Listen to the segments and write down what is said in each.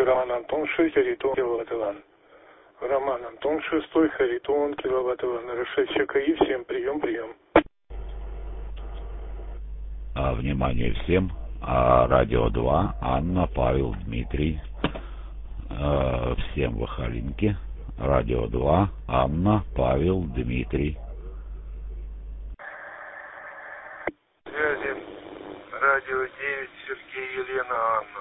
Роман Антон 6, Харитон, киловатт-иван. Роман Антон 6, Харитон, киловатт-иван. Решать ЧКИ, всем прием. Внимание всем. Радио 2, Анна, Павел, Дмитрий. Всем в Ахалинке. Радио 2, Анна, Павел, Дмитрий. Связи. Радио 9, Сергей, Елена,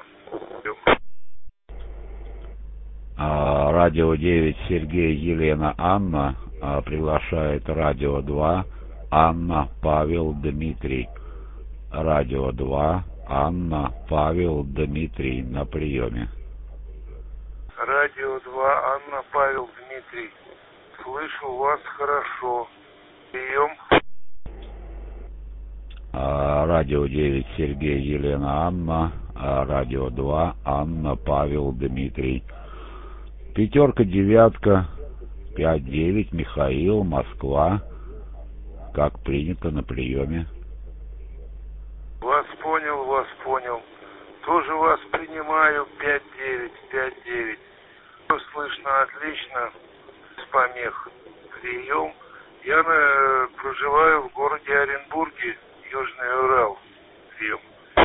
Анна. Радио 9, Сергей, Елена, Анна. Приглашает Радио 2, Анна, Павел, Дмитрий. Радио 2, Анна, Павел, Дмитрий на приеме. Радио 2, Анна, Павел, Дмитрий. Слышу вас хорошо. Прием. Радио 9, Сергей, Елена, Анна. Радио 2, Анна, Павел, Дмитрий. 5, 9, 5, 9, Михаил, Москва. Как принято на приеме. Вас понял. Тоже вас принимаю. 5-9. Все слышно отлично. С помех. Прием. Я проживаю в городе Оренбурге, Южный Урал. Прием.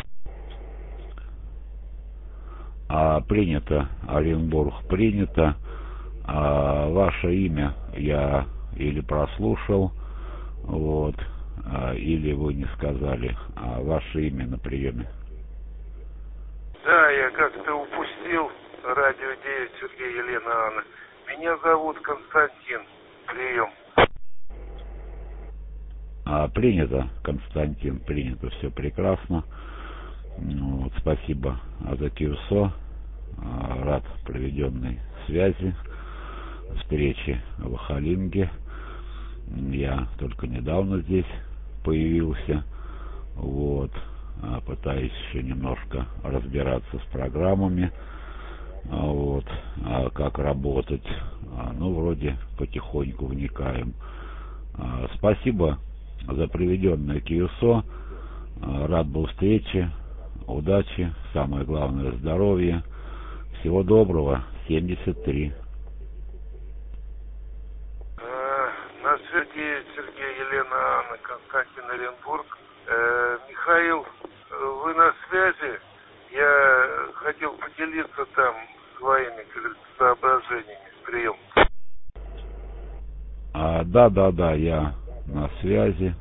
Принято. Оренбург принято. Ваше имя я или прослушал, или вы не сказали. Ваше имя на приеме. Да, я как-то упустил. Радио 9, Сергей, Елена, Анна. Меня зовут Константин. Прием. Принято, Константин, принято. Все прекрасно. Спасибо за КИУСО. Рад проведенной связи, встречи в Ахалинге. Я только недавно здесь появился. Пытаюсь еще немножко разбираться с программами. Как работать. Вроде потихоньку вникаем. Спасибо за проведенное КИУСО. Рад был встрече. Удачи. Самое главное, здоровья. Всего доброго. 73. На связи Сергей, Елена, Анна, Константин, Оренбург. Михаил, вы на связи? Я хотел поделиться там своими соображениями. Прием. Да, я на связи.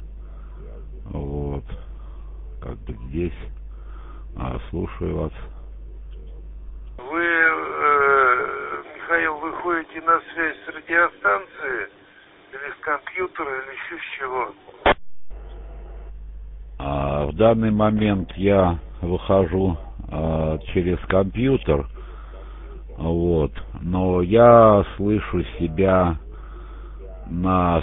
Здесь. Слушаю вас. Вы, Михаил, выходите на связь с радиостанции или с компьютера, или еще с чего? В данный момент я выхожу через компьютер, но я слышу себя на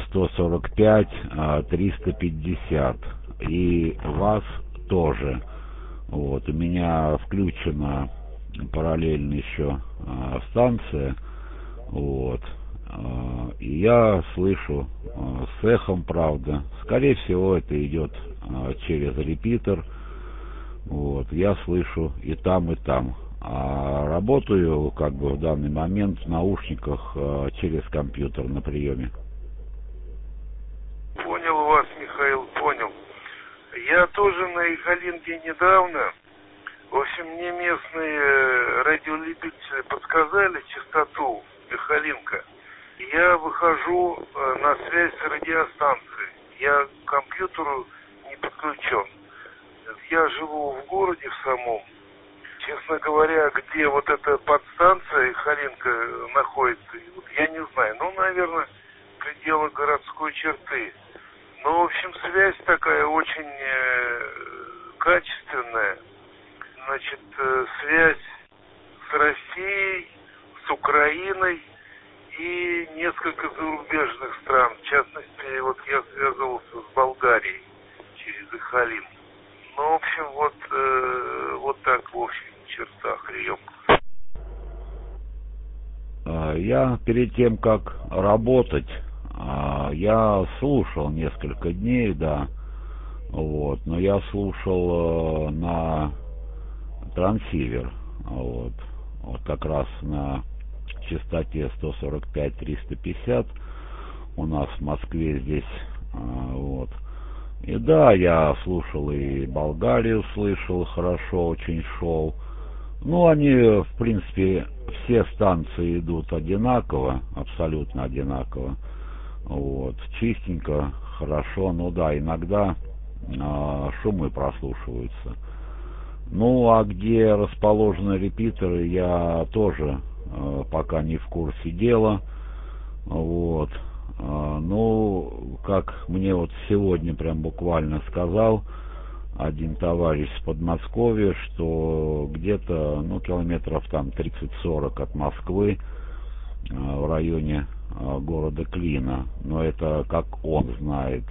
145-350 и вас тоже. У меня включена параллельно еще станция, и я слышу с эхом, правда. Скорее всего, это идет через репитер. Я слышу и там, и там. Работаю в данный момент в наушниках через компьютер на приеме. Понял вас, Михаил, понял. Я тоже на Ахалинке недавно. В общем, мне местные радиолюбители подсказали частоту Ахалинка. Я выхожу на связь с радиостанцией. Я к компьютеру не подключен. Я живу в городе в самом. Честно говоря, где эта подстанция Ахалинка находится, я не знаю. Наверное, в пределах городской черты. В общем, связь такая очень качественная. Значит, связь с Россией, с Украиной и несколько зарубежных стран. В частности, я связывался с Болгарией через Ахалин. В общем, так в общих чертах прием. Я перед тем, как работать, я слушал несколько дней, да, но я слушал на трансивер, вот как раз на частоте 145-350 у нас в Москве здесь, вот. И да, я слушал и Болгарию, слышал, хорошо очень шел. Ну, они, в принципе, все станции идут одинаково, абсолютно одинаково. Вот, чистенько, хорошо, ну да, иногда шумы прослушиваются. Ну, а где расположены репитеры, я тоже пока не в курсе дела. Вот. Ну, как мне вот сегодня прям буквально сказал один товарищ с Подмосковья, что где-то, ну, километров там 30-40 от Москвы, в районе города Клина. Но это как он знает.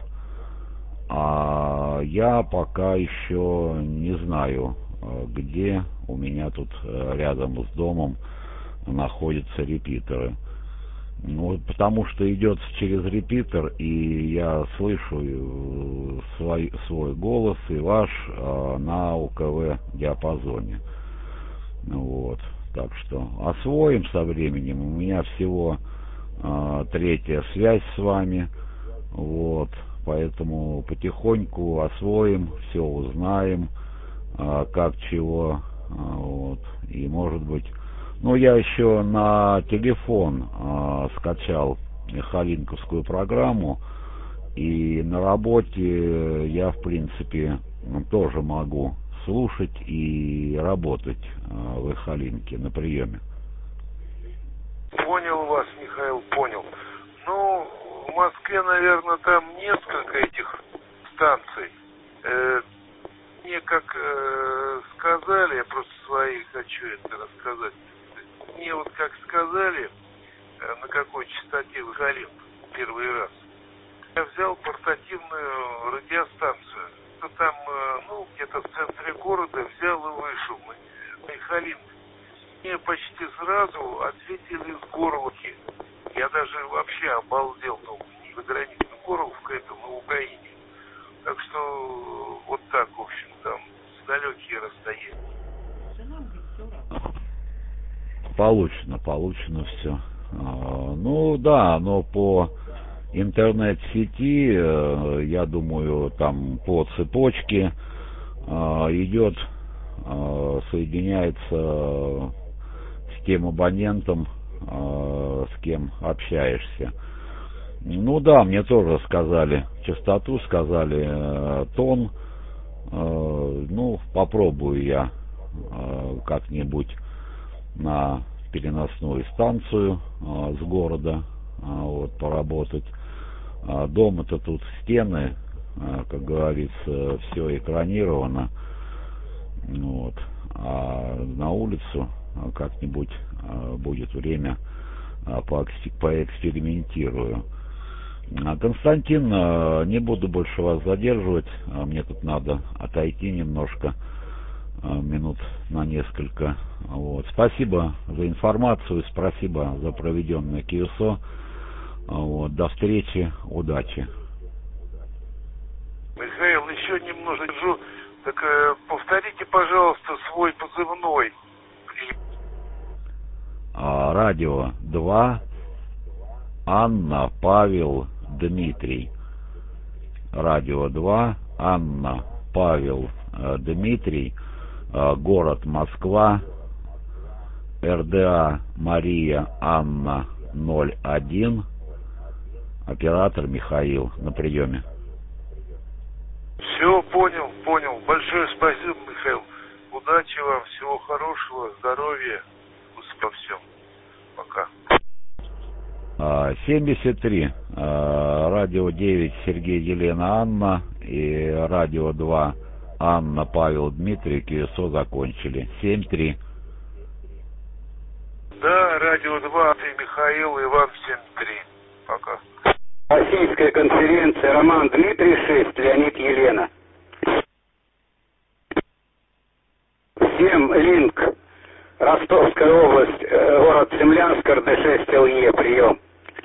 А я пока еще не знаю, где у меня тут рядом с домом находятся репитеры. Ну, потому что идет через репитер, и я слышу свой голос и ваш на УКВ диапазоне. Вот. Так что освоим со временем. У меня всего третья связь с вами. Вот. Поэтому потихоньку освоим, все узнаем, как чего. Вот. И может быть... Ну, я еще на телефон скачал халинковскую программу, и на работе я, в принципе, тоже могу слушать и работать в Халинке на приеме. Понял вас, Михаил, понял. Ну, в Москве, наверное, там несколько этих станций. Мне как сказали, я просто свои хочу это рассказать. Мне вот как сказали, на какой частоте в Халинг первый раз, я взял портативную радиостанцию. Это там, ну, где-то в центре города взял и вышел на Халинг. Мне почти сразу ответили с Горловки. Я даже вообще обалдел, ну, не за границей, Горловка это на Украине. Так что вот так, в общем, там с далекие расстояния. Получено все. Ну да, но по интернет-сети, я думаю, там по цепочке идет, соединяется с тем абонентом, с кем общаешься. Ну да, мне тоже сказали частоту, сказали тон. Ну, попробую я как-нибудь на переносную станцию с города вот, поработать. Дома-то тут стены, как говорится, все экранировано. Вот. А на улицу как-нибудь будет время, поэкспериментирую. Константин, не буду больше вас задерживать. Мне тут надо отойти немножко, минут на несколько. Вот. Спасибо за информацию, спасибо за проведенное КИОСО. Вот. До встречи, удачи. Михаил, еще немного держу. Так повторите, пожалуйста, свой позывной. Радио 2, Анна, Павел, Дмитрий. Радио 2, Анна, Павел, Дмитрий. Город Москва. РДА Мария Анна 01. Оператор Михаил на приеме. Все, понял. Большое спасибо, Михаил. Удачи вам, всего хорошего, здоровья, во всем. Пока. 73. Радио 9 Сергей, Елена, Анна. И радио 2 Анна, Павел, Дмитрий. КИОСО закончили. 7-3. Да, радио 2, ты Михаил, Иван 7-3. Пока. Российская конференция, Роман Дмитрий 6, Леонид Елена. Всем линк. Ростовская область, город Цемлянск, РД6 ЛЕ, прием.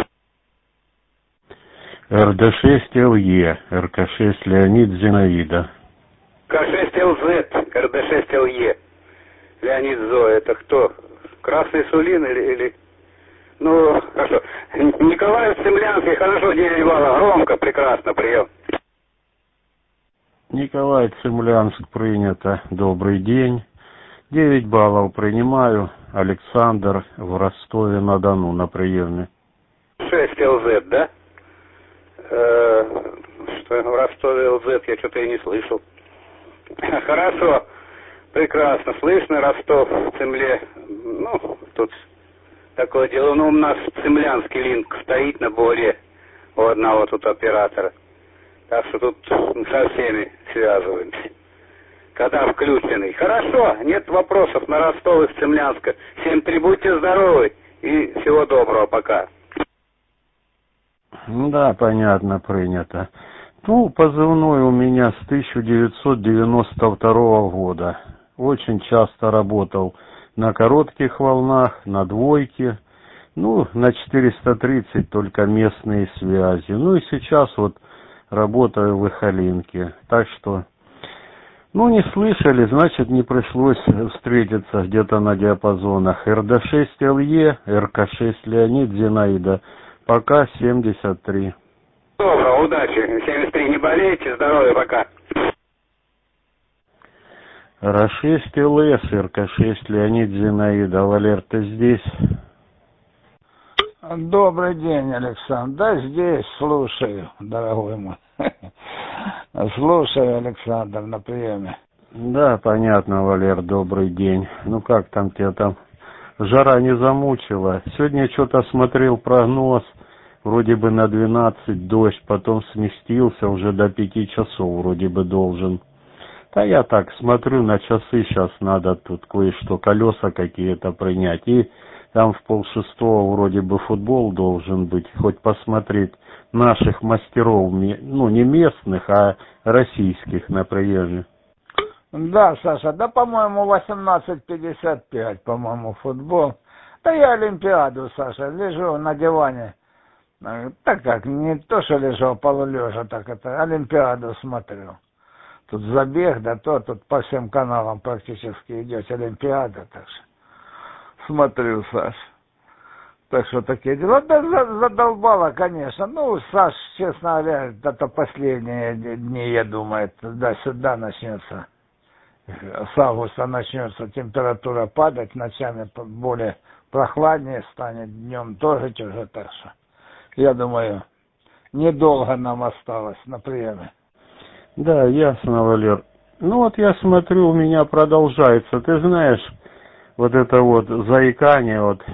РД6 ЛЕ, РК6 Леонид Зинаида. К6 ЛЗ, РД6 ЛЕ. Леонид Зо, это кто? Красный Сулин или... Ну, хорошо. Николаев Цемлянский, хорошо, 9 баллов. Громко, прекрасно, прием. Николай Цемлянск, принято. Добрый день. 9 баллов принимаю. Александр в Ростове-на-Дону на приеме. 6 ЛЗ, да? Что в Ростове ЛЗ, я что-то и не слышал. Хорошо, прекрасно, слышно, Ростов, в Цемле. Ну, тут такое дело. Ну, у нас цемлянский линк стоит на боре у одного тут оператора. Так что тут со всеми связываемся. Когда включенный. Хорошо, нет вопросов на Ростов из Цемлянска. Всем 3 будьте здоровы и всего доброго, пока. Да, понятно, принято. Ну, позывной у меня с 1992 года. Очень часто работал на коротких волнах, на двойке. Ну, на 430 только местные связи. Ну и сейчас вот работаю в Ихалинке. Так что, ну, не слышали, значит, не пришлось встретиться где-то на диапазонах. РД-6 ЛЕ, РК-6 Леонид Зинаида. Пока 73. Доброго, удачи. 73, не болейте, здоровья, пока. РА-6 ЛС, РК-6 Леонид Зинаида. Валер, ты здесь? Добрый день, Александр. Да, здесь, слушаю, дорогой мой. Слушаю, Александр, на приеме. Да, понятно, Валер, добрый день. Ну как там тебя там? Жара не замучила. Сегодня что-то смотрел прогноз. Вроде бы на 12 дождь, потом сместился, уже до 5 часов вроде бы должен. Да я так смотрю на часы, сейчас надо тут кое-что, колеса какие-то принять. И там в 5:30 вроде бы футбол должен быть, хоть посмотреть наших мастеров, ну не местных, а российских на приеме. Да, Саша, да, по-моему, 18:55, по-моему, футбол. Да я Олимпиаду, Саша, лежу на диване. Так как, не то, что лежу, а полулежа, так это, Олимпиаду смотрю. Тут забег, да то, тут по всем каналам практически идет Олимпиада, так что смотрю, Саш. Так что такие дела. Да, задолбало, конечно. Ну, Саш, честно говоря, это последние дни, я думаю, туда-сюда начнется. С августа начнется температура падать, ночами более прохладнее станет, днем тоже уже, так что, я думаю, недолго нам осталось на приеме. Да, ясно, Валер. Ну вот я смотрю, у меня продолжается, ты знаешь, вот это вот заикание, вот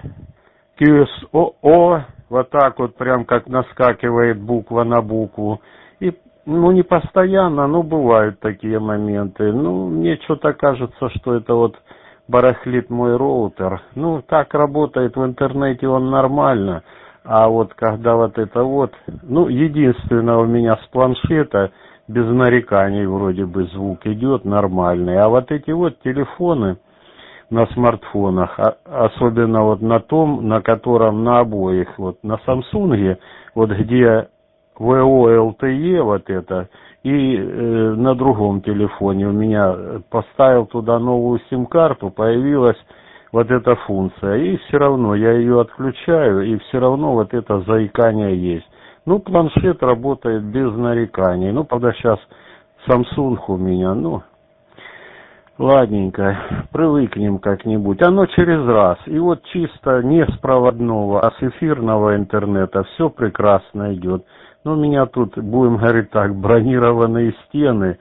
QSOO, вот так вот прям как наскакивает буква на букву. И, ну, не постоянно, но бывают такие моменты. Ну, мне что-то кажется, что это вот барахлит мой роутер. Ну, так работает в интернете он нормально. А вот когда вот это вот, ну, единственное у меня с планшета, без нареканий вроде бы звук идет нормальный. А вот эти вот телефоны на смартфонах, особенно вот на том, на котором на обоих, вот на Samsung, вот где VO LTE вот это, и на другом телефоне у меня поставил туда новую сим-карту, появилась вот эта функция, и все равно я ее отключаю, и все равно вот это заикание есть. Ну, планшет работает без нареканий. Ну, правда, сейчас Samsung у меня, ну, ладненько, привыкнем как-нибудь. Оно через раз. И вот чисто не с проводного, а с эфирного интернета все прекрасно идет. Ну, у меня тут, будем говорить так, бронированные стены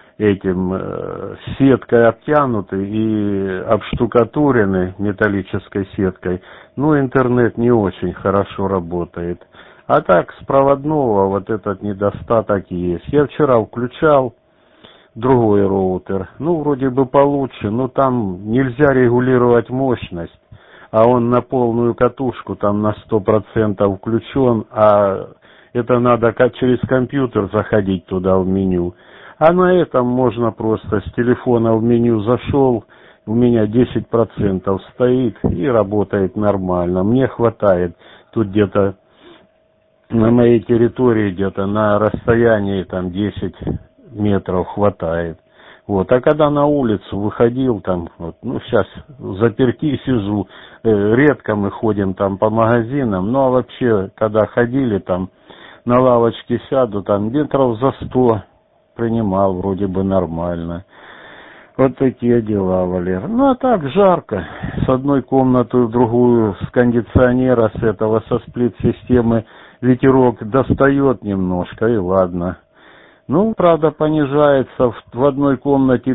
этим сеткой обтянуты и обштукатурены металлической сеткой. Ну, интернет не очень хорошо работает. А так, с проводного вот этот недостаток есть. Я вчера включал другой роутер. Ну, вроде бы получше, но там нельзя регулировать мощность. А он на полную катушку, там на 100% включен, а это надо через компьютер заходить туда в меню. А на этом можно просто с телефона в меню зашел, у меня 10% стоит и работает нормально. Мне хватает тут где-то на моей территории, где-то на расстоянии там 10 метров хватает. Вот, а когда на улицу выходил, там, вот, ну, сейчас заперти сижу, редко мы ходим там по магазинам, ну, а вообще, когда ходили там, на лавочке сяду, там, метров за 100 принимал, вроде бы нормально. Вот такие дела, Валер. Ну, а так жарко, с одной комнаты в другую, с кондиционера, с этого, со сплит-системы ветерок достает немножко, и ладно. Ну, правда, понижается в одной комнате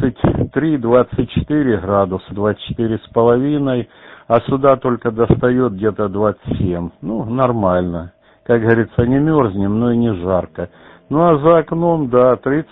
23-24 градуса, 24,5, а сюда только достает где-то 27. Ну, нормально. Как говорится, не мерзнем, но и не жарко. Ну, а за окном, да,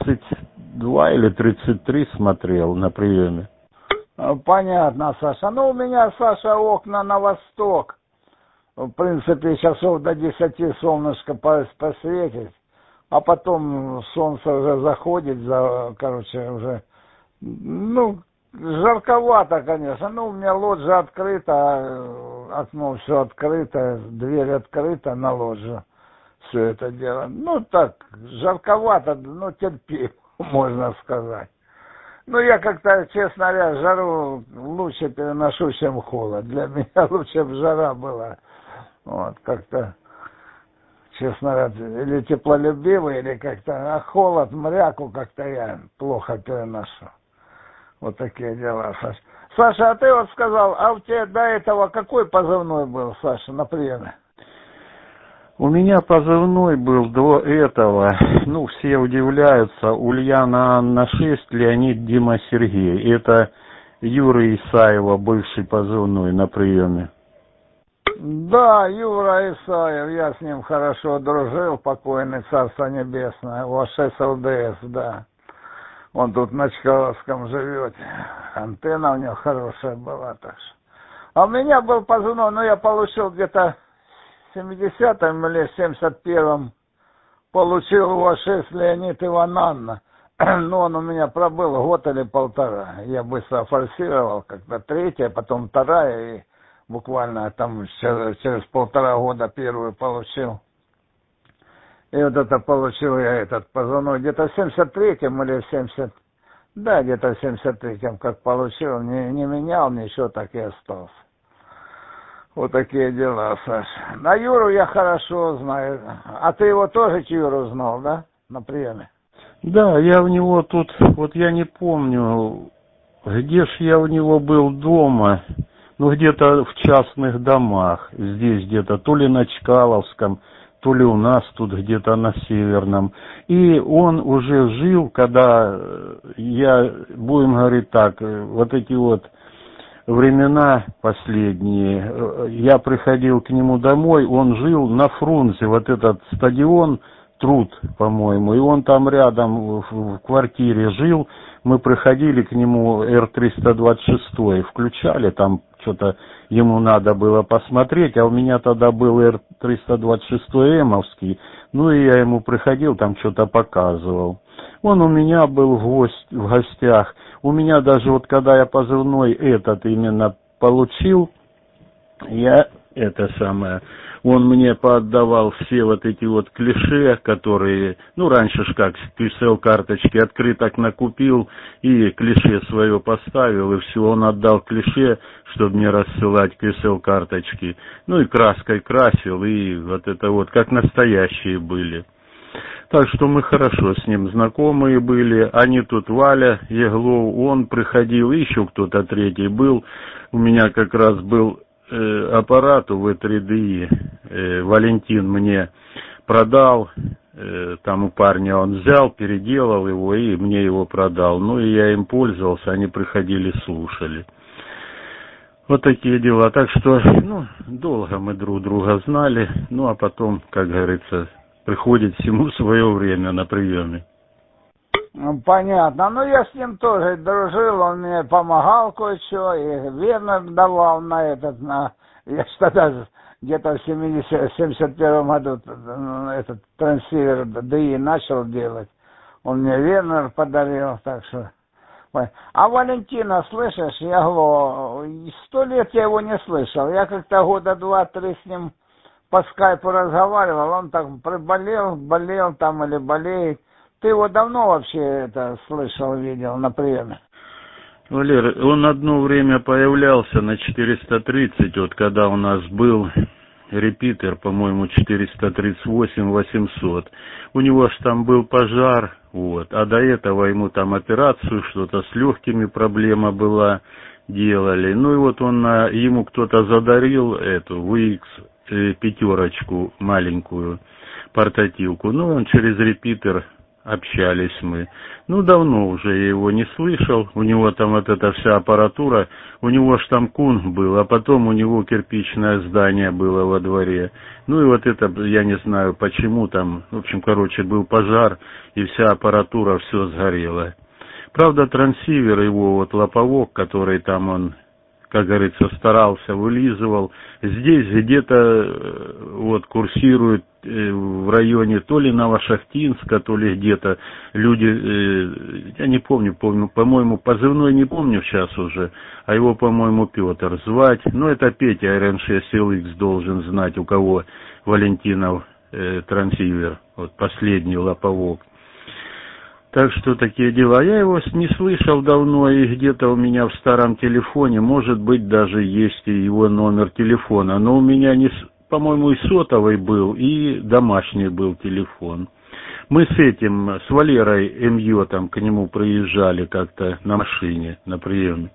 32 или 33 смотрел на приеме. Понятно, Саша. Ну, у меня, Саша, окна на восток. В принципе, часов до 10 солнышко посветит. А потом солнце уже заходит, уже, ну, жарковато, конечно. Ну, у меня лоджия открыта, окно все открыто, дверь открыта на лоджию. Все это дело. Ну, так, жарковато, ну, терпимо, можно сказать. Ну, я как-то, честно говоря, жару лучше переношу, чем холод. Для меня лучше бы жара была. Вот, как-то... Честно говоря, или теплолюбивый, или как-то, а холод, мряку как-то я плохо переношу. Вот такие дела, Саша. Саша, а ты вот сказал, а у тебя до этого какой позывной был, Саша, на приеме? У меня позывной был до этого, ну, все удивляются, Ульяна Анна 6, Леонид Дима Сергей. Это Юра Исаева, бывший позывной на приеме. Да, Юра Исаев, я с ним хорошо дружил, покойный, Царство Небесное, УАШ ЛДС, да. Он тут на Чкаловском живет, антенна у него хорошая была, так что. А у меня был позывной, но я получил где-то в 70-м или 71-м, получил УАШ Леонид Иван Анна. Но он у меня пробыл год или полтора. Я быстро форсировал, как-то третья, потом вторая, и буквально там через полтора года первую получил. И вот это получил я этот позывной где-то в 73-м или в 70... Да, где-то в 73-м как получил, не менял ничего, так и остался. Вот такие дела, Саш. На Юру я хорошо знаю. А ты его тоже, Юру, знал, да, на приеме? Да, я у него тут, вот я не помню, где ж я у него был дома, ну где-то в частных домах, здесь где-то, то ли на Чкаловском, то ли у нас тут где-то на Северном. И он уже жил, когда я, будем говорить так, вот эти вот времена последние, я приходил к нему домой, он жил на Фрунзе, вот этот стадион Труд, по-моему, и он там рядом в квартире жил, мы приходили к нему Р-326, включали, там что-то ему надо было посмотреть, а у меня тогда был Р-326 Эмовский, ну и я ему приходил, там что-то показывал. Он у меня был в гостях, у меня даже вот когда я позывной этот именно получил, я это самое, он мне поотдавал все вот эти вот клише, которые, ну раньше ж как, QSL-карточки открыток накупил и клише свое поставил, и все, он отдал клише, чтобы мне рассылать QSL-карточки, ну и краской красил, и вот это вот, как настоящие были. Так что мы хорошо с ним знакомые были, они тут, Валя Еглов, он приходил, и еще кто-то третий был, у меня как раз был аппарат у В3DI, Валентин мне продал, там у парня он взял, переделал его и мне его продал. Ну и я им пользовался, они приходили, слушали. Вот такие дела. Так что, ну, долго мы друг друга знали, ну а потом, как говорится, приходит всему свое время на приеме. Понятно. Ну, я с ним тоже дружил, он мне помогал кое-что, и верно давал на этот, я ж тогда где-то в 71 году этот трансивер ДИ начал делать. Он мне Вернер подарил, так что... А Валентина, слышишь, я говорю, 100 лет я его не слышал. Я как-то года 2-3 с ним по скайпу разговаривал, он так приболел, болел там или болеет. Ты его давно вообще это слышал, видел на приеме? Валер, он одно время появлялся на 430, вот когда у нас был репитер, по-моему, 438-800. У него ж там был пожар, вот, а до этого ему там операцию, что-то с легкими проблема была, делали. Ну и вот он, ему кто-то задарил эту VX пятерочку маленькую, портативку. Ну, он через репитер общались мы. Ну, давно уже я его не слышал. У него там вот эта вся аппаратура. У него ж там кун был, а потом у него кирпичное здание было во дворе. Ну, и вот это, я не знаю почему там, в общем, короче, был пожар, и вся аппаратура, все сгорело. Правда, трансивер его, вот лоповок, который там он, как говорится, старался, вылизывал, здесь где-то вот курсирует в районе то ли Новошахтинска, то ли где-то люди, я не помню, по-моему, позывной не помню сейчас уже, а его, по-моему, Петр звать. Ну, это Петя RN6LX должен знать, у кого Валентинов трансивер, вот последний лоповок. Так что такие дела. Я его не слышал давно, и где-то у меня в старом телефоне, может быть, даже есть и его номер телефона. Но у меня, по-моему, и сотовый был, и домашний был телефон. Мы с Валерой М.Ё. к нему приезжали как-то на машине, на приеме.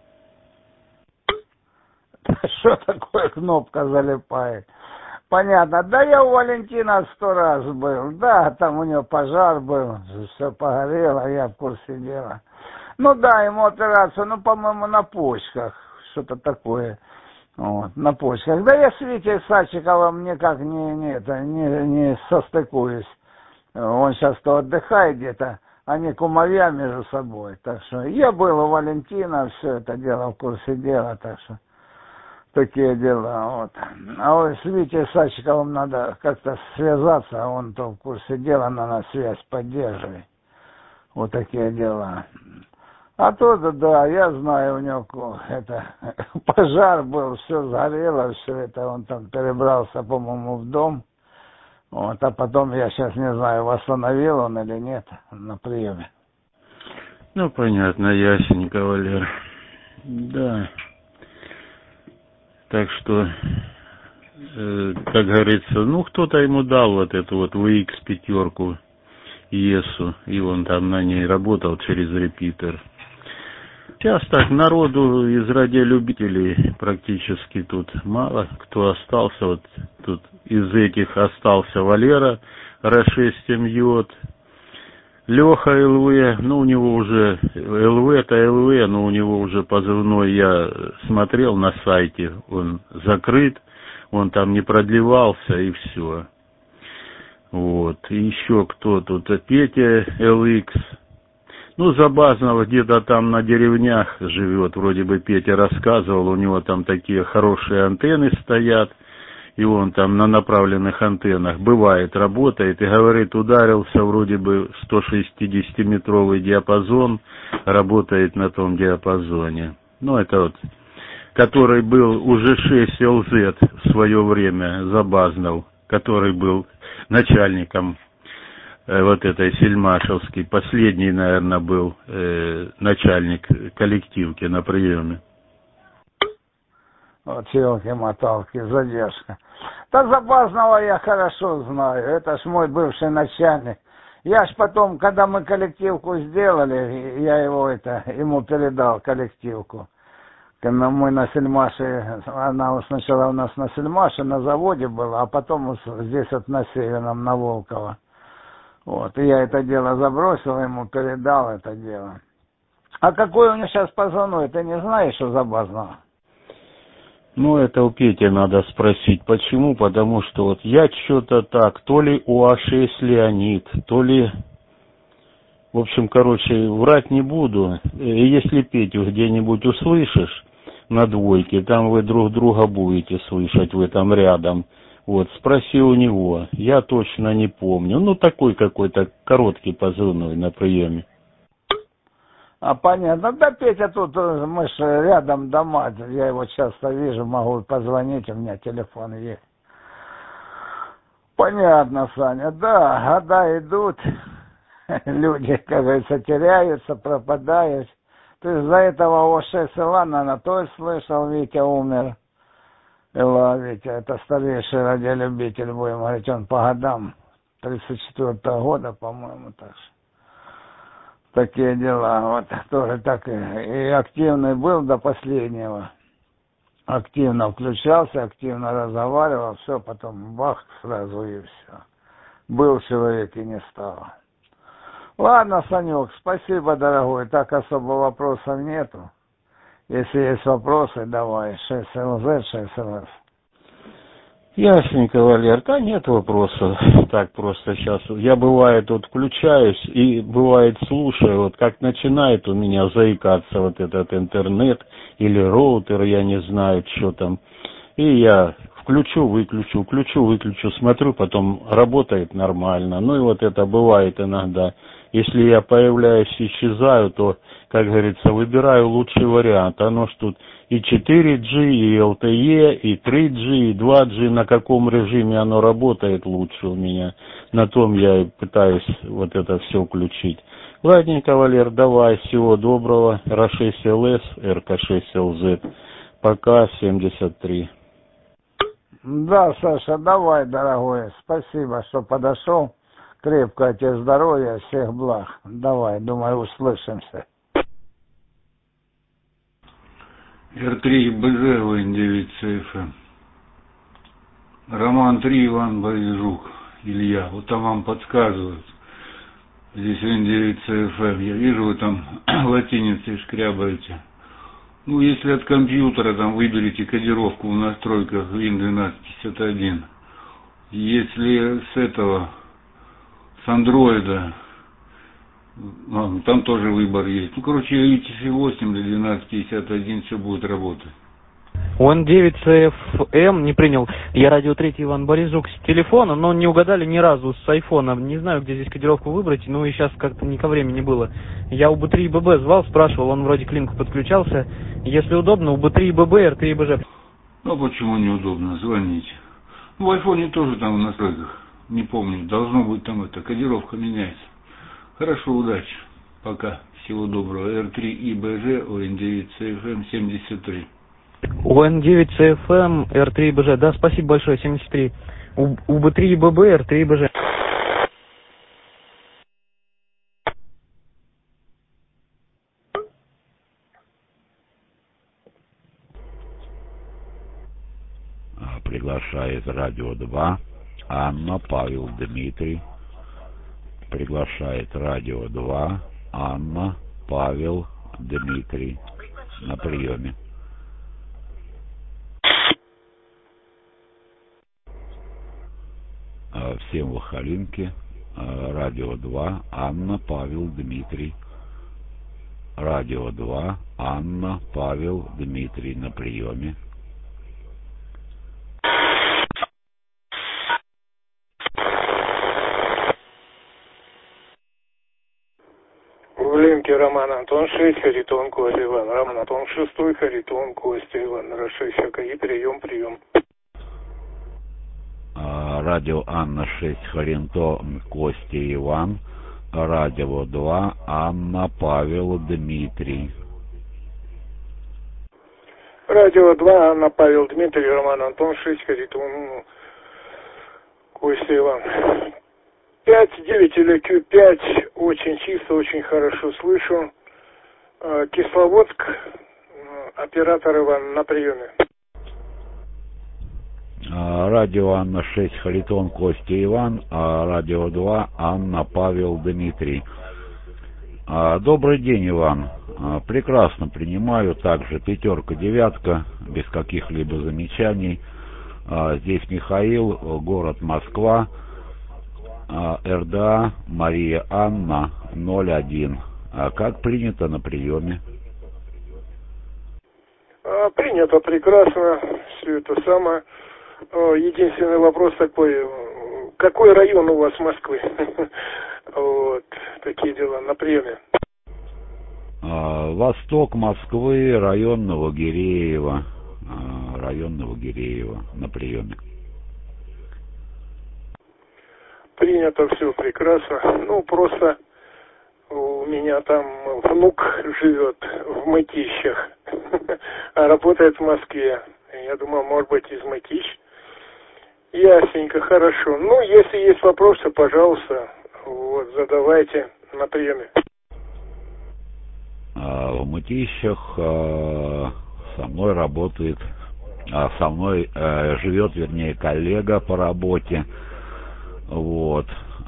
Что такое кнопка залипает? Понятно. Да я у Валентина 100 раз был. Да, там у него пожар был, все погорело, я в курсе дела. Ну да, ему операцию, ну, по-моему, на почках, что-то такое. Вот, на почках. Да я с Витей Садчиковым никак не состыкуюсь. Он сейчас то отдыхает где-то, они кумовья между собой. Так что я был у Валентина, все это дело в курсе дела, так что такие дела, вот. А вот с Витей Садчиковым надо как-то связаться, он то в курсе дела, надо связь поддерживать. Вот такие дела. А то, да, я знаю, у него это пожар был, все сгорело, все это, он там перебрался, по-моему, в дом. Вот, а потом, я сейчас не знаю, восстановил он или нет на приеме. Ну, понятно, ясненько, Валер. Да. Так что, как говорится, ну, кто-то ему дал вот эту вот VX пятерку ЕСу, и он там на ней работал через репитер. Сейчас так, народу из радиолюбителей практически тут мало кто остался. Вот тут из этих остался Валера R6 Леха ЛВ, ну у него уже ЛВ-то ЛВ, но у него уже позывной, я смотрел на сайте, он закрыт, он там не продлевался и все. Вот, и еще кто тут, Петя LX. Ну, Забазного где-то там на деревнях живет, вроде бы Петя рассказывал, у него там такие хорошие антенны стоят, и он там на направленных антеннах бывает, работает, и говорит, ударился вроде бы 160-метровый диапазон, работает на том диапазоне. Ну, это вот, который был уже 6 ЛЗ в свое время, Забазнов, который был начальником вот этой Сельмашевской, последний, наверное, был начальник коллективки на приеме. Вот елки-моталки, задержка. Да Забазного я хорошо знаю, это ж мой бывший начальник. Я ж потом, когда мы коллективку сделали, я ему передал коллективку. Мы на Сельмаше, она сначала у нас на Сельмаше, на заводе была, а потом здесь вот на Северном, на Волково. Вот, и я это дело забросил, ему передал это дело. А какой у него сейчас позывной, ты не знаешь, что Забазного? Ну, это у Пети надо спросить. Почему? Потому что вот я что-то так, то ли УА-6 Леонид, то ли... В общем, короче, врать не буду. Если Петю где-нибудь услышишь на двойке, там вы друг друга будете слышать, вы там рядом. Вот, спроси у него. Я точно не помню. Ну, такой какой-то короткий позывной на приеме. А понятно. Да, Петя тут, мы же рядом дома, я его часто вижу, могу позвонить, у меня телефон есть. Понятно, Саня, да, года идут, люди, как говорится, теряются, пропадают. То есть за этого О6 Илан Анатоль слышал, Витя умер. Ила, Витя, это старейший радиолюбитель, будем говорить, он по годам, 34-го года, по-моему, так что. Такие дела, вот, тоже так и активный был до последнего. Активно включался, активно разговаривал, все, потом бах, сразу и все. Был человек и не стало. Ладно, Санек, спасибо, дорогой, так особо вопросов нету. Если есть вопросы, давай, 6ЛЗ, 6ЛС. Ясненько, Валер, да нет вопросов. Так просто сейчас. Я бывает вот включаюсь и бывает слушаю, вот как начинает у меня заикаться вот этот интернет или роутер, я не знаю, что там. И я включу, выключу, смотрю, потом работает нормально. Ну и вот это бывает иногда. Если я появляюсь, исчезаю, то, как говорится, выбираю лучший вариант. Оно ж тут и 4G, и LTE, и 3G, и 2G, на каком режиме оно работает лучше у меня. На том я и пытаюсь вот это все включить. Ладненько, Валер, давай, всего доброго. РА6ЛС, РК6ЛЗ. Пока, 73. Да, Саша, давай, дорогой, спасибо, что подошел. Крепкого тебе здоровья, всех благ. Давай, думаю, услышимся. Р3 БЖ, ВН9 ЦФМ. Роман 3, Иван Борисюк, Илья. Вот там вам подсказывают. Здесь ВН9 ЦФМ. Я вижу, вы там латиницей шкрябаете. Ну, если от компьютера там выберите кодировку в настройках Win1251. Если с этого, с андроида, там тоже выбор есть. Ну, короче, UTC-8 или 1251, все будет работать. Он 9 CFM не принял. Я радио 3 Иван Борисюк с телефона, но не угадали ни разу с айфона. Не знаю, где здесь кодировку выбрать, но и сейчас как-то не ко времени было. Я у B3 ББ звал, спрашивал, он вроде к линку подключался. Если удобно, у B3 ББ, R3 БЖ. Ну, почему неудобно? Звоните. Ну, в айфоне тоже там в настройках, не помню, должно быть там эта кодировка меняется. Хорошо, удачи. Пока. Всего доброго. R3 ИБЖ, ОН9 CFM 73. ОН9 CFM, R3 БЖ. Да, спасибо большое, 73. У B3 ББ, R3 БЖ. Приглашает радио 2 Анна, Павел, Дмитрий. Приглашает радио 2 Анна, Павел, Дмитрий на приеме. Всем Вахалинки. Радио 2 Анна, Павел, Дмитрий. Радио 2 Анна, Павел, Дмитрий на приеме. Линки Роман Антон 6, Харитон Костя Иван. Роман Антон 6, Харитон Костя Иван. Ра6 АКИ, прием. Радио Анна 6, Харитон Костя Иван. Радио 2 Анна, Павел, Дмитрий. Радио 2 Анна, Павел, Дмитрий, Роман Антон 6, Харитон Костя Иван. 5-9 или Q5, очень чисто, очень хорошо слышу. Кисловодск, оператор Иван на приеме. Радио Анна 6, Харитон Костя Иван, радио 2 Анна, Павел, Дмитрий. Добрый день, Иван. Прекрасно принимаю, также 5-9, без каких-либо замечаний. Здесь Михаил, город Москва. РДА Мария Анна 01. Как принято на приеме? Принято прекрасно, все это самое. Единственный вопрос такой, какой район у вас Москвы? Вот, такие дела на приеме. Восток Москвы, район Новогиреево. Район Новогиреево на приеме. Принято, все прекрасно. Ну, просто У меня там внук живет в Мытищах, а работает в Москве. Я думал, может быть, из Мытищ. Ясненько, хорошо. Ну, если есть вопросы, пожалуйста, вот, задавайте на приеме. В Мытищах со мной работает, со мной живет, вернее, коллега по работе. Вот.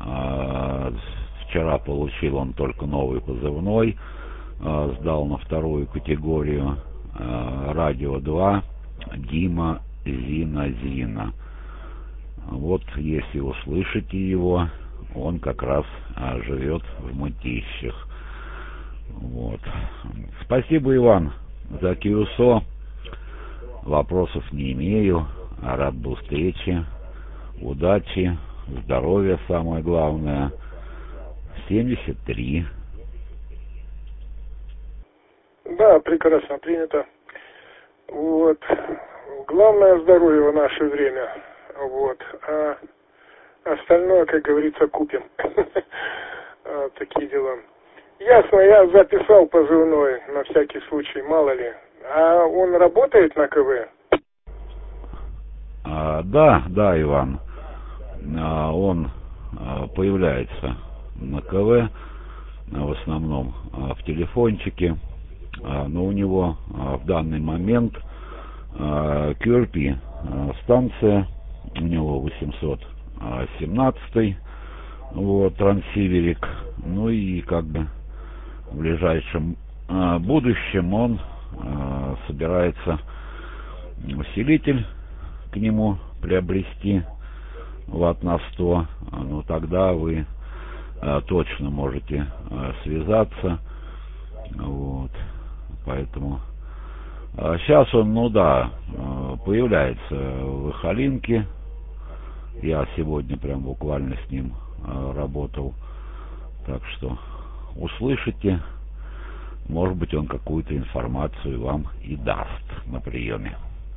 Вчера получил он только новый позывной, сдал на вторую категорию, радио 2, Дима Зина. Вот, если услышите его, он как раз живет в Мытищах. Вот. Спасибо, Иван, за КЮСО. Вопросов не имею. Рад был встрече. Удачи, здоровья самое главное. 73. Да, прекрасно, принято. Вот. Главное здоровье в наше время. Вот. А остальное, как говорится, купим. Такие дела. Ясно, я записал позывной на всякий случай, мало ли. А он работает на КВ? Да, Иван. Он появляется на КВ, в основном в телефончике. Но у него в данный момент QRP станция, у него 817 вот, трансиверик. Ну и как бы в ближайшем будущем он собирается усилитель к нему приобрести ватт на 100. Ну тогда вы точно можете связаться. Вот. Поэтому сейчас он, появляется в Ихалинке. Я сегодня прям буквально с ним работал. Так что услышите. Может быть, он какую-то информацию вам и даст на приеме.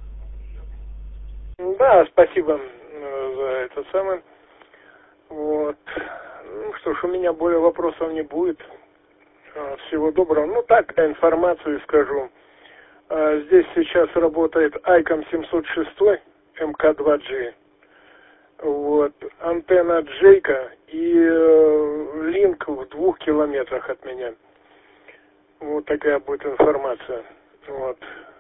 Да, спасибо за это самое. Вот. Ну что ж, у меня более вопросов не будет. Всего доброго. Ну так, информацию скажу. Здесь сейчас работает ICOM 706 МК2G. Вот. Антенна Джейка и линк в 2 километрах от меня. Вот такая будет информация. Вот.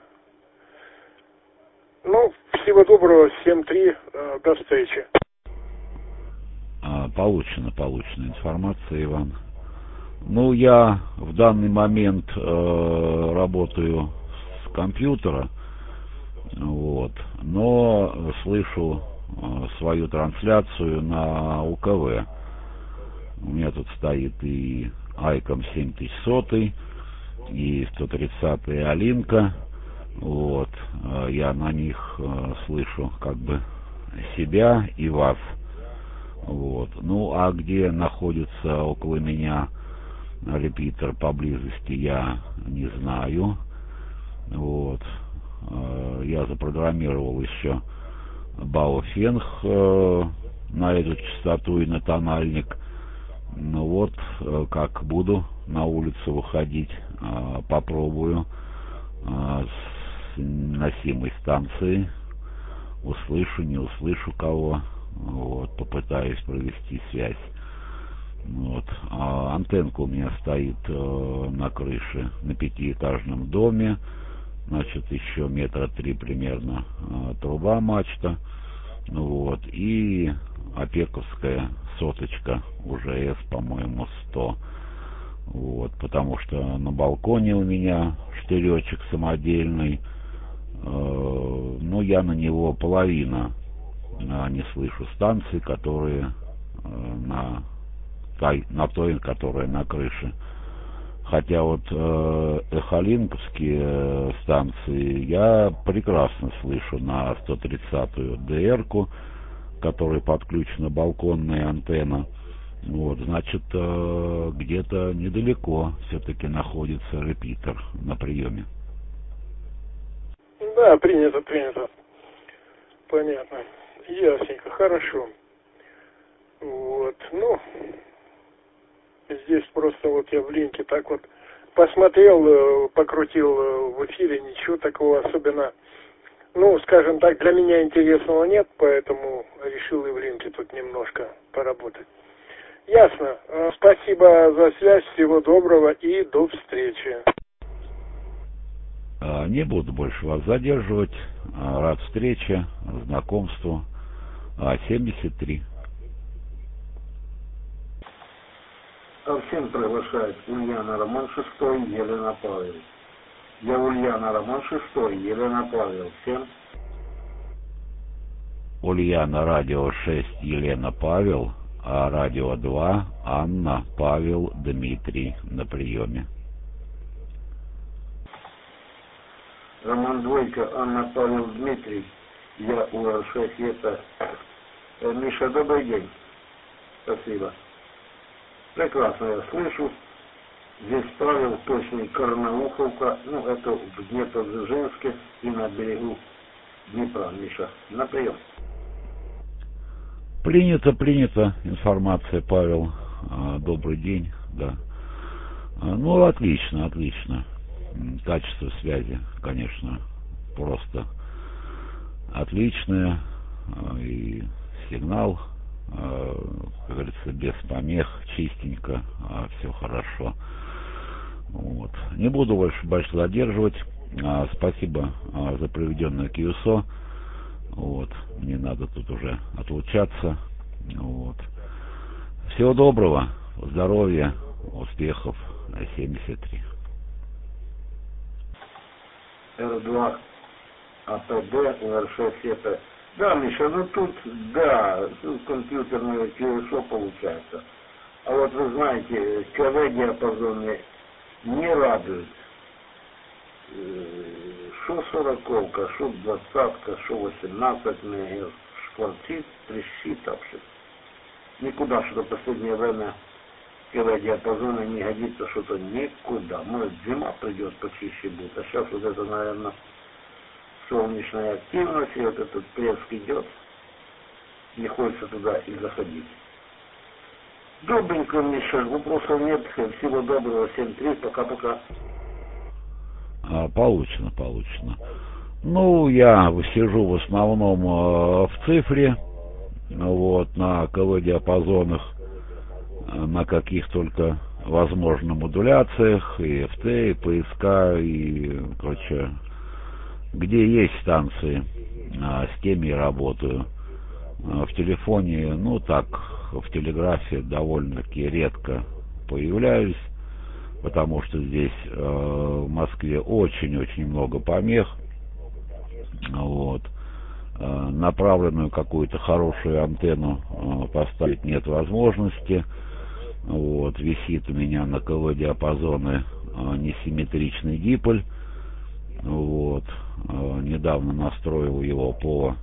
Ну, всего доброго, 7-3, до встречи. Получена информация, Иван. Ну, я в данный момент работаю с компьютера, вот, но слышу свою трансляцию на УКВ. У меня тут стоит и ICOM 7100, и 130 Алинка. Вот, я на них слышу как бы себя и вас. Вот. Ну, а где находится около меня репитер поблизости, я не знаю. Вот. Я запрограммировал еще Бауфенг на эту частоту и на тональник. Ну вот, как буду на улицу выходить, попробую с носимой станции. Услышу, не услышу кого. Вот, попытаюсь провести связь. Вот. Антенка у меня стоит на крыше на 5-этажном доме. Значит, еще 3 метра примерно труба, мачта. Вот. И опековская соточка УЖС, по-моему, 100. Вот. Потому что на балконе у меня штыречек самодельный. Ну, я на него половина не слышу станций, которые на той, которая на крыше. Хотя вот эхолинковские станции я прекрасно слышу на 130-ю ДР-ку, которой подключена балконная антенна. Вот, значит, где-то недалеко все-таки находится репитер на приеме. Да, принято. Понятно. Ясненько, хорошо. Вот, ну, Здесь просто вот я в линке так вот посмотрел, покрутил в эфире, ничего такого особенно, ну, скажем так, для меня интересного нет, поэтому решил и в линке тут немножко поработать. Ясно. Спасибо за связь, всего доброго и до встречи. Не буду больше вас задерживать. Рад встрече, знакомству. 73. Всем приглашает Ульяна Роман 6, Елена Павел. Я Ульяна Роман 6, Елена Павел. Всем. Ульяна, радио 6, Елена Павел, а радио 2, Анна, Павел, Дмитрий на приеме. Роман 2, Анна, Павел, Дмитрий. Я УР6, это. Миша, добрый день. Спасибо. Прекрасно я слышу. Здесь Павел, точный Карнауховка, ну это в Днепродзержинске и на берегу Днепра. Миша, на прием. Принято, информация, Павел. Добрый день, да. Ну, отлично. Качество связи, конечно, просто отличное. И сигнал, как говорится, без помех, чистенько, все хорошо. Вот. Не буду больше задерживать. Спасибо за проведенное QSO. Вот. Мне надо тут уже отлучаться. Вот. Всего доброго, здоровья, успехов. 73. Р2 АПД, УР6 это. Да, Миша, ну тут, да, тут компьютерное QSO получается. А вот вы знаете, КВ-диапазоны не радуют. Шо 40-ка, шо 20-ка, шо 18 МГц, шкварцит, трещит вообще. Никуда что-то в последнее время КВ-диапазоны не годится, что-то никуда. Может, зима придет, почище будет. А сейчас вот это, наверное, солнечная активность, и вот этот плеск идет. Не хочется туда и заходить. Добренько, Миша, вопросов нет. Всего доброго, 7-3, пока-пока. Получено. Ну, я сижу в основном в цифре, вот, на КВ-диапазонах, на каких только возможно модуляциях, и FT, и ПСК, и, короче, где есть станции, с теми и работаю. В телефоне, ну так, в телеграфе довольно-таки редко появляюсь, потому что здесь в Москве очень-очень много помех. Вот. Направленную какую-то хорошую антенну поставить нет возможности. Вот. Висит у меня на КВ-диапазоны несимметричный диполь. Вот. Недавно настроил его по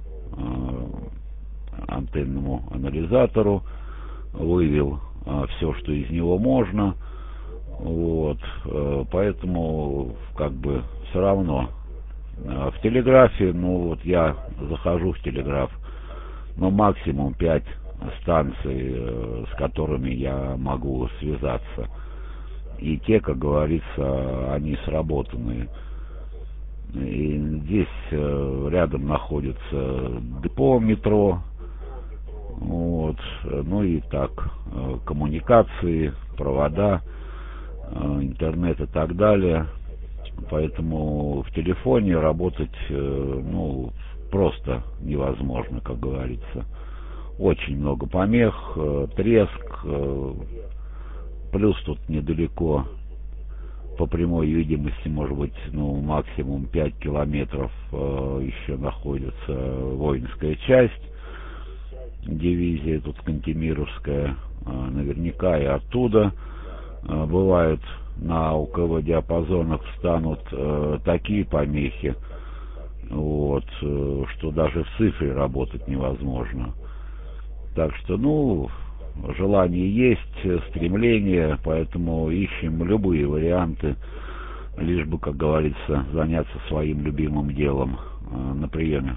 антенному анализатору, вывел все, что из него можно. Вот. Поэтому как бы все равно. В телеграфе, ну вот я захожу в телеграф, но максимум 5 станций, с которыми я могу связаться. И те, как говорится, они сработанные. И здесь рядом находится депо метро. Вот. Ну и так, коммуникации, провода, интернет и так далее. Поэтому в телефоне работать, ну, просто невозможно, как говорится. Очень много помех, треск, плюс тут недалеко по прямой видимости, может быть, ну, максимум 5 километров еще находится воинская часть, дивизия тут Кантемировская, наверняка и оттуда бывают на УКВ диапазонах встанут такие помехи, вот, что даже в цифре работать невозможно. Так что, ну, желание есть, стремление, поэтому ищем любые варианты, лишь бы, как говорится, заняться своим любимым делом. На приеме.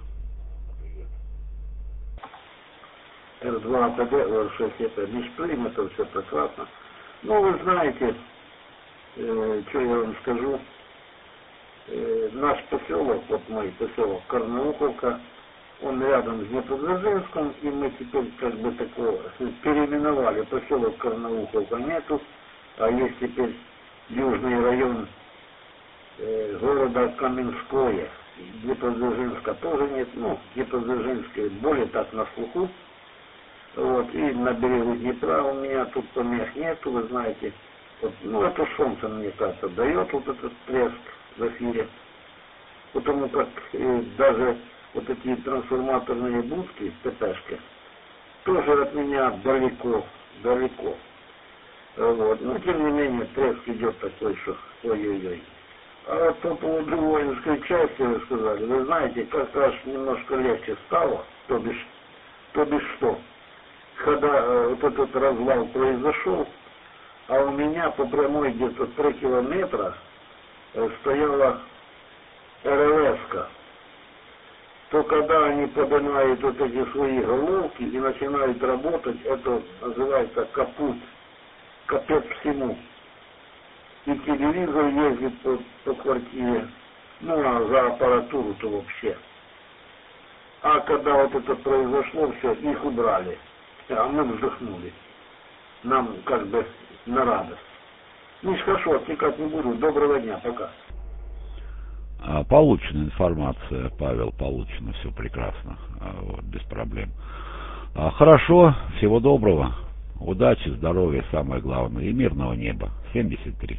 Р2 АПД, УР6 это лишь принято, все прекрасно. Ну, вы знаете, что я вам скажу, наш поселок, вот мой поселок Карнауховка, он рядом с Днепродзержинском, и мы теперь как бы такого переименовали поселок Карнауховка нету, а есть теперь южный район города Каменское. Днепродзержинска тоже нет, ну, Днепродзержинское более так на слуху. Вот, и на берегу Днепра у меня тут помех нету, вы знаете. Вот, ну, это солнце, мне кажется, дает вот этот треск в эфире. Потому как даже вот эти трансформаторные будки, ТПшки, тоже от меня далеко, далеко. Вот. Но тем не менее треск идет такой, что ой-ой-ой. А по поводу воинской части вы сказали, вы знаете, как-то аж немножко легче стало, то бишь что, когда вот этот развал произошел, а у меня по прямой где-то 3 километра стояла РЛС-ка, то когда они поднимают вот эти свои головки и начинают работать, это называется капут, капец всему. И телевизор ездит по квартире, ну а за аппаратуру-то вообще. А когда вот это произошло, все, их убрали, а мы вздохнули. Нам как бы на радость. Ну хорошо, отвлекать не буду. Доброго дня, пока. Получена информация, Павел, получено, все прекрасно, вот, без проблем. Хорошо, всего доброго, удачи, здоровья, самое главное, и мирного неба. 73.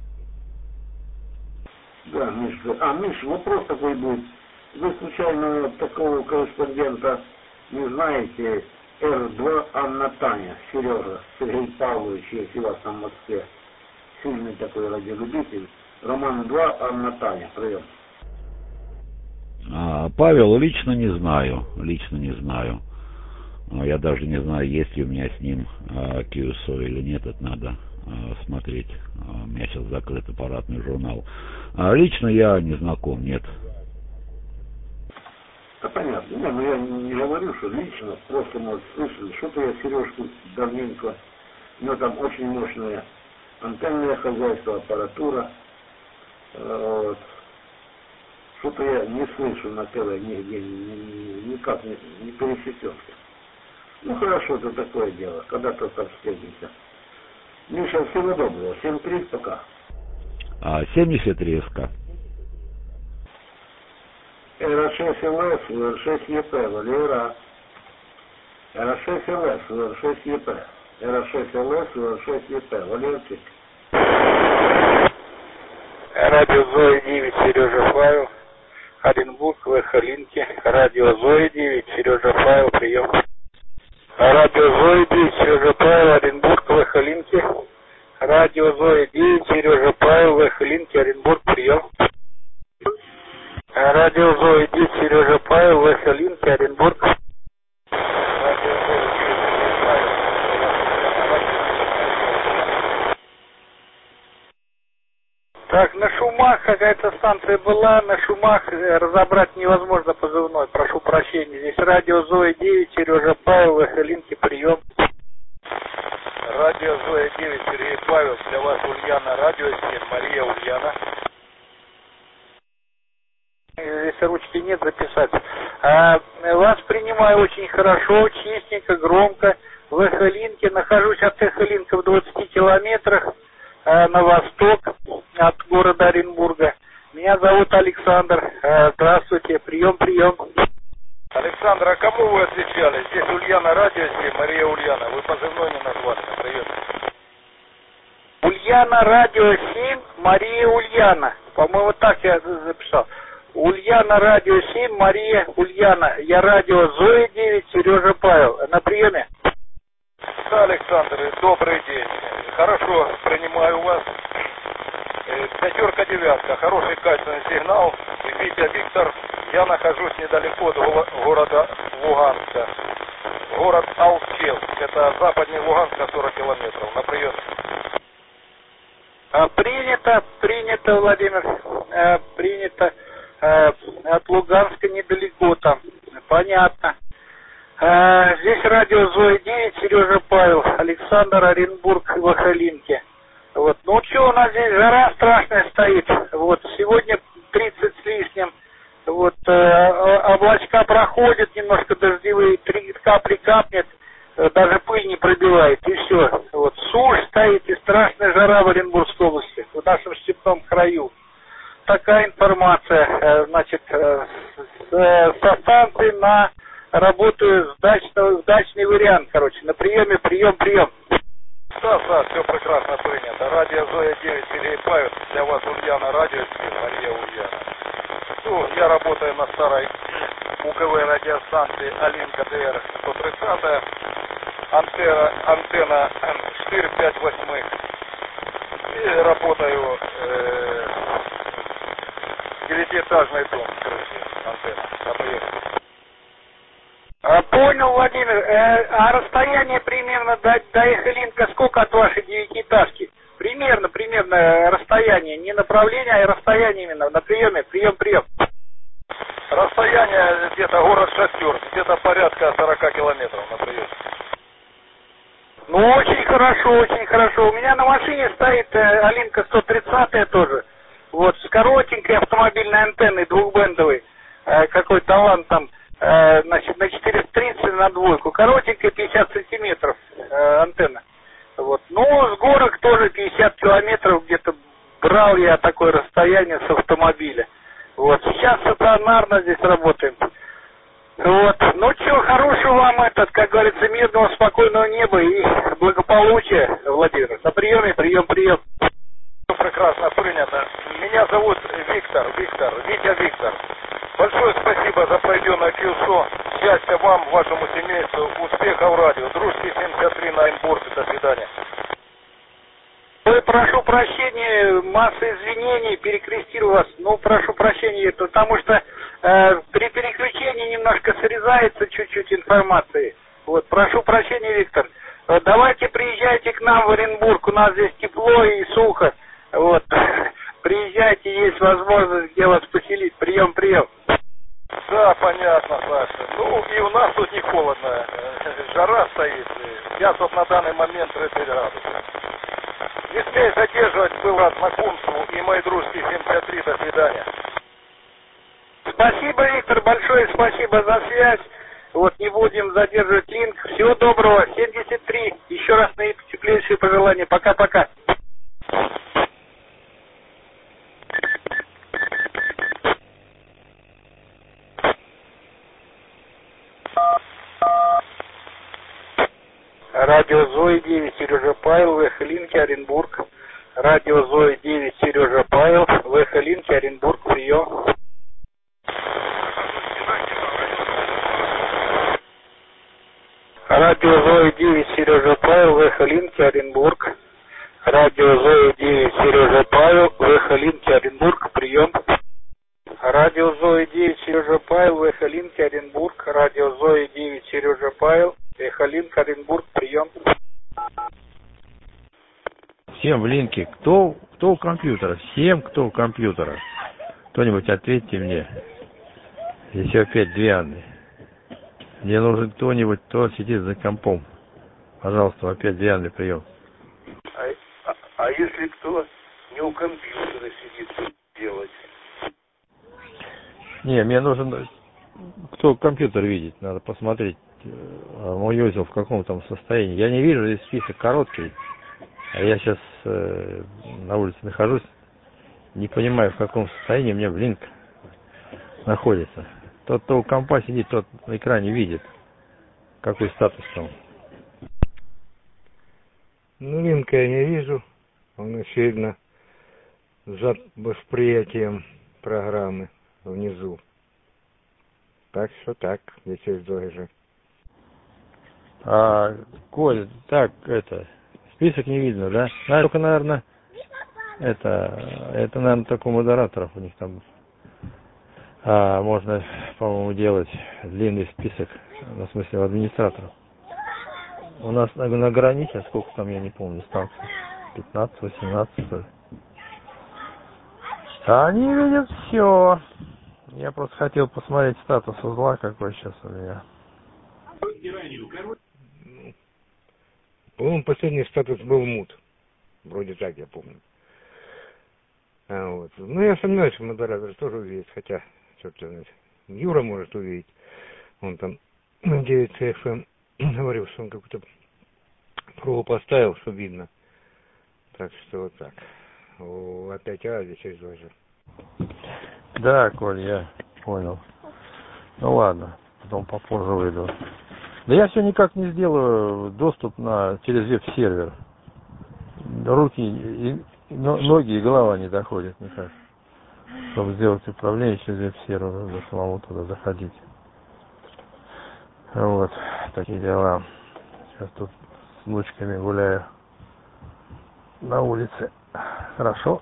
Да, Миш, Миш, вопрос такой будет. Вы случайно такого корреспондента не знаете? Р2 Анна Таня, Сережа, Сергей Павлович, если у вас там в Москве. Сильный такой радиолюбитель. Роман 2 Анна Таня, прием. Павел, лично не знаю. Я даже не знаю, есть ли у меня с ним QSO или нет, это надо смотреть. У меня сейчас закрыт аппаратный журнал. Лично я не знаком, нет. Да понятно. Не, ну я не говорю, что лично, просто, может, слышали. Что-то я Сережку давненько, у него там очень мощное антенное хозяйство, аппаратура. Вот. Что-то я не слышу на ТВ нигде, никак не пересечемся. Ну хорошо, это такое дело, когда-то так встретимся. Миша, всего доброго, 7-3, пока. 73 СК. РА6ЛС, УР6ЕП, Валера. РА6ЛС, УР6ЕП. РА6ЛС, УР6ЕП, Валерчик. Радио Зоя 9, Сережа Павел, Оренбург, Линки. Радио Зоя 9, Сережа Павел, прием. Радио Зоя 9, Сережа Павел, Оренбург, Линки. Радио Зоя 9, Сережа Павел, Линки, Оренбург, прием. Радио Зоя 9, Сережа Павел, Линки, Оренбург. Так, на Шумах какая-то станция была, на Шумах разобрать невозможно позывной, прошу прощения. Здесь радио Зоя 9, Сережа Павел, Линки, прием. Радио Зоя 9, Сергей Павел, для вас Ульяна, радио 7, Мария Ульяна. Здесь ручки нет записать. Вас принимаю очень хорошо, чистенько, громко. В Эхолинке, нахожусь от Эхолинка в 20 километрах на восток от города Оренбурга. Меня зовут Александр. Здравствуйте, прием. Александр, а кому вы отвечали? Здесь Ульяна, радио 7, Мария Ульяна. Вы позывной не назвали на приеме. Ульяна, радио 7, Мария Ульяна. По-моему, так я записал. Ульяна, радио 7, Мария Ульяна. Я радио Зоя 9, Сережа Павел. На приеме? Да, Александр, добрый день. Хорошо, принимаю вас. 5-9, хороший качественный сигнал. Витя Виктор, я нахожусь недалеко от города Луганска. Город Алчев, это западнее Луганска, 40 километров. На прием. Принято, Владимир. Принято. От Луганска недалеко там. Понятно. Здесь радио Зоя 9, Сережа Павел, Александр, Оренбург, в Эхолинке. такая информация. Значит, со станции на работаю в дачный вариант, короче, на приеме, прием. Да, все прекрасно принято. Радио Зоя 9, Сергей Павел. Для вас Ульяна радио, Мария Ульяна. Ну, я работаю на старой УКВ радиостанции Алинка ДР 130, антенна 458. И работаю 9-этажный дом с крыши, антенна на приеме. Понял, Владимир. А расстояние примерно до Эхолинка сколько от вашей девятиэтажки? Примерно расстояние. Не направление, а расстояние именно. На приеме. Прием. Расстояние где-то город Шахтер. Где-то порядка 40 километров на приеме. Ну, очень хорошо. У меня на машине стоит Алинка 130 тоже. Вот, с коротенькой автомобильной антенной, двухбендовой. Какой талант там. Значит, на 430 на двойку. Коротенькая, 50 сантиметров антенна. Вот. Ну, с горок тоже 50 километров где-то брал я такое расстояние с автомобиля. Вот. Сейчас стационарно здесь работаем. Вот. Ну, что, хорошего вам как говорится, мирного, спокойного неба и благополучия, Владимир. На приеме, прием. Прекрасно принято. Меня зовут Виктор. Большое спасибо за пройденное КЮСО. Счастья вам, вашему семейству, успехов в радио. Дружки 73 на Оренбурге. До свидания. Ой, прошу прощения, масса извинений, перекрестил вас. Ну, прошу прощения, потому что при переключении немножко срезается чуть-чуть информации. Вот, прошу прощения, Виктор. Давайте приезжайте к нам в Оренбург, у нас здесь тепло и сухо. Вот, приезжайте, есть возможность где вас поселить. Прием. Да, понятно, Саша. Ну, и у нас тут не холодно. Жара стоит. Сейчас вот на данный момент 30 градусов. Не смей задерживать, было знакомству и мои дружки 73. До свидания. Спасибо, Виктор, большое спасибо за связь. Вот, не будем задерживать линк. Всего доброго, 73. Еще раз наитеплейшие пожелания. Пока-пока. Радио Зои 9, Сережа Павел, Эхолинки, Оренбург. Радио Зои 9, Сережа Павел, Эхолинки, Оренбург, прием. Радио Зои 9, Сережа Павел, Эхолинки, Оренбург. Радио Зои 9, Сережа Павел, Эхолинки, Оренбург, прием. Радио Зои 9, Сережа Павел, Эхолинки, Оренбург. Радио Зои 9, Сережа Павел, Эхолинк, Оренбург, прием. Всем в линке. Кто у компьютера? Всем, кто у компьютера. Кто-нибудь ответьте мне. Здесь опять две Анны. Мне нужен кто-нибудь, кто сидит за компом. Пожалуйста, опять две Анны, прием. А если кто не у компьютера сидит, что делать? Не, мне нужен, кто компьютер видит, надо посмотреть, мой узел в каком там состоянии. Я не вижу, здесь список короткий, а я сейчас на улице нахожусь, не понимаю, в каком состоянии у меня блинк находится. Тот, кто у компа сидит, тот на экране видит, какой статус там. Ну, линка я не вижу, он очевидно за восприятием программы внизу. Так что так, здесь же. Коль, так, список не видно, да? Только, наверное, это, наверное, только у модераторов у них там можно, по-моему, делать длинный список, в смысле, у администраторов. У нас на границе, сколько там, я не помню, станций, 15, 18, что ли. Они видят все. Я просто хотел посмотреть статус узла, какой сейчас у меня. По-моему, последний статус был мут. Вроде так, я помню. Вот. Ну, я сомневаюсь, что модератор тоже увидит, хотя, черт его знает. Юра может увидеть. Он там на 9 FM говорил, что он какую-то пробу поставил, что видно. Так что вот так. Опять здесь через 2 же. Да, Коль, я понял. Ну ладно, потом попозже выйду. Да я все никак не сделаю доступ через веб-сервер. Руки, ноги и голова не доходят никак. Чтобы сделать управление через веб-сервер, надо самому туда заходить. Вот, такие дела. Сейчас тут с внучками гуляю на улице. Хорошо.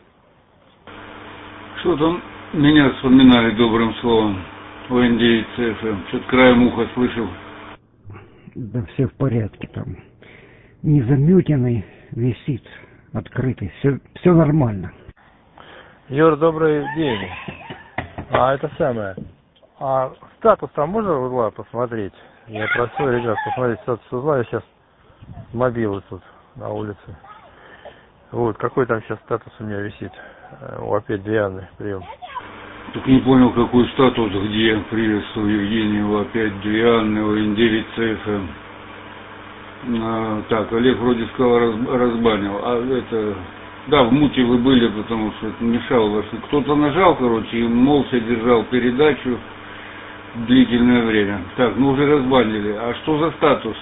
Что там меня вспоминали добрым словом? ОН9 ЦФМ. Что-то краем уха слышал. Да все в порядке там. Незамютенный висит, открытый. Все нормально. Юр, добрый день. Это самое. А статус там можно узла посмотреть? Я просил ребят посмотреть статус узла. Я сейчас мобилы тут на улице. Вот, какой там сейчас статус у меня висит? Опять 2 Анны, прием. Так не понял, какой статус, где. Приветствую, Евгению, опять 2 Анны, ОН9 ЦФМ. Так, Олег вроде сказал, разбанил. А это... Да, в муте вы были, потому что это мешало вас. Кто-то нажал, короче, и молча держал передачу длительное время. Так, ну уже разбанили. А что за статус?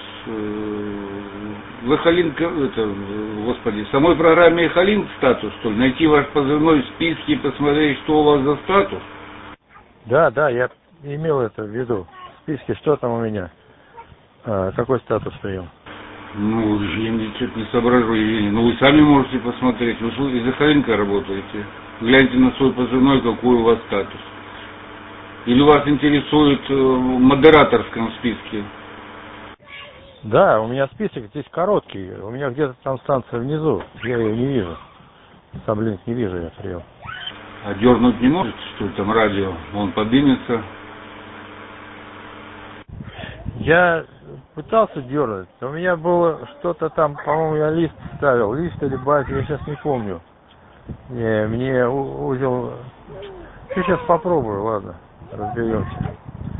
Халинг, господи, в самой программе Халинг статус, что ли? Найти ваш позывной в списке и посмотреть, что у вас за статус? Да, я имел это в виду. В списке, что там у меня? Какой статус прием? Ну, я что-то не соображу, Евгений. Ну, вы сами можете посмотреть. Вы же из-за Халинга работаете. Гляньте на свой позывной, какой у вас статус. Или вас интересует в модераторском списке? Да, у меня список здесь короткий. У меня где-то там станция внизу. Я ее не вижу. Саблинг не вижу я прием. А дернуть не может, что там радио? Он поднимется. Я пытался дернуть. У меня было что-то там, по-моему, я лист ставил. Лист или байк, я сейчас не помню. Мне узел... Я сейчас попробую, ладно. Разберемся.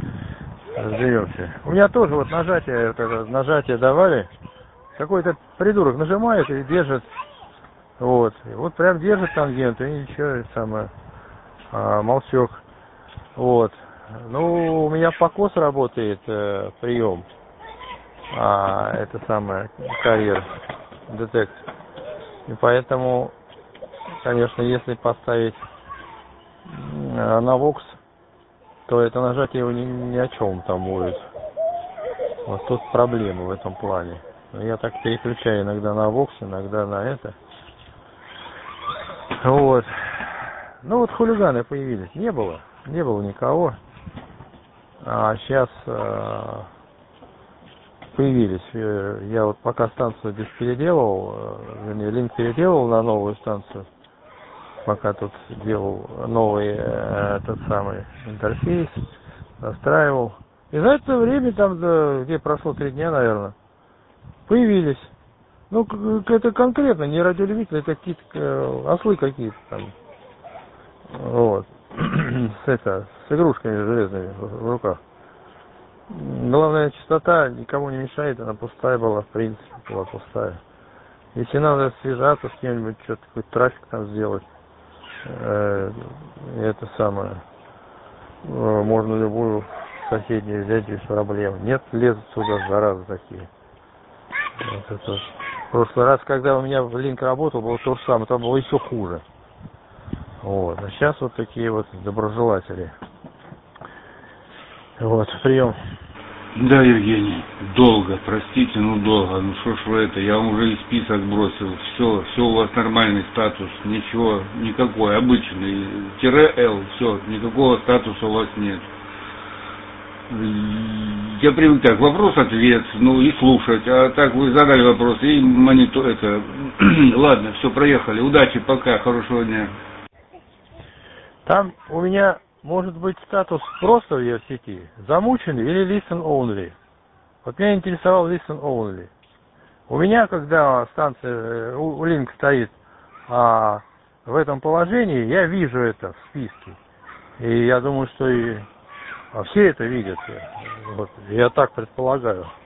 У меня тоже вот нажатие давали. Какой-то придурок нажимает и держит. Вот. И вот прям держит тангент, и ничего, самое. Молчок. Вот. Ну, у меня покос работает, прием. Это самое, карьер, детект. И поэтому, конечно, если поставить на вокс, то это нажатие его ни о чем там будет. Вот тут проблема в этом плане. Я так переключаю иногда на вокс, иногда на это. Вот. Ну вот хулиганы появились. Не было никого. А сейчас появились. Я вот пока станцию переделал, линк переделал на новую станцию. Пока тут делал новый тот самый интерфейс, настраивал. И за это время, там, где прошло 3 дня, наверное, появились. Ну, это конкретно не радиолюбители, это какие-то ослы какие-то там. Вот. с игрушками железными в руках. Главная частота никому не мешает, она пустая была, в принципе, была пустая. Если надо связаться с кем-нибудь, что-то, какой-то трафик там сделать, это самое, можно любую соседнюю взять без проблем. Нет, лезут сюда, заразы такие. Вот это. В прошлый раз, когда у меня в линк работал, было то же самое, там было еще хуже. Вот. А сейчас вот такие вот доброжелатели. Вот, прием. Да, Евгений, долго, простите, но долго. Ну что ж вы это, я вам уже и список бросил. Все у вас нормальный статус, ничего, никакой, обычный. -L, все, никакого статуса у вас нет. Я привык так, вопрос-ответ, ну и слушать. А так вы задали вопрос и монитор это. Ладно, все, проехали. Удачи, пока, хорошего дня. Там у меня может быть статус просто в сети, замученный или listen only. Вот меня интересовал listen only. У меня, когда станция, у линк стоит в этом положении, я вижу это в списке. И я думаю, что и все это видят. Вот, я так предполагаю.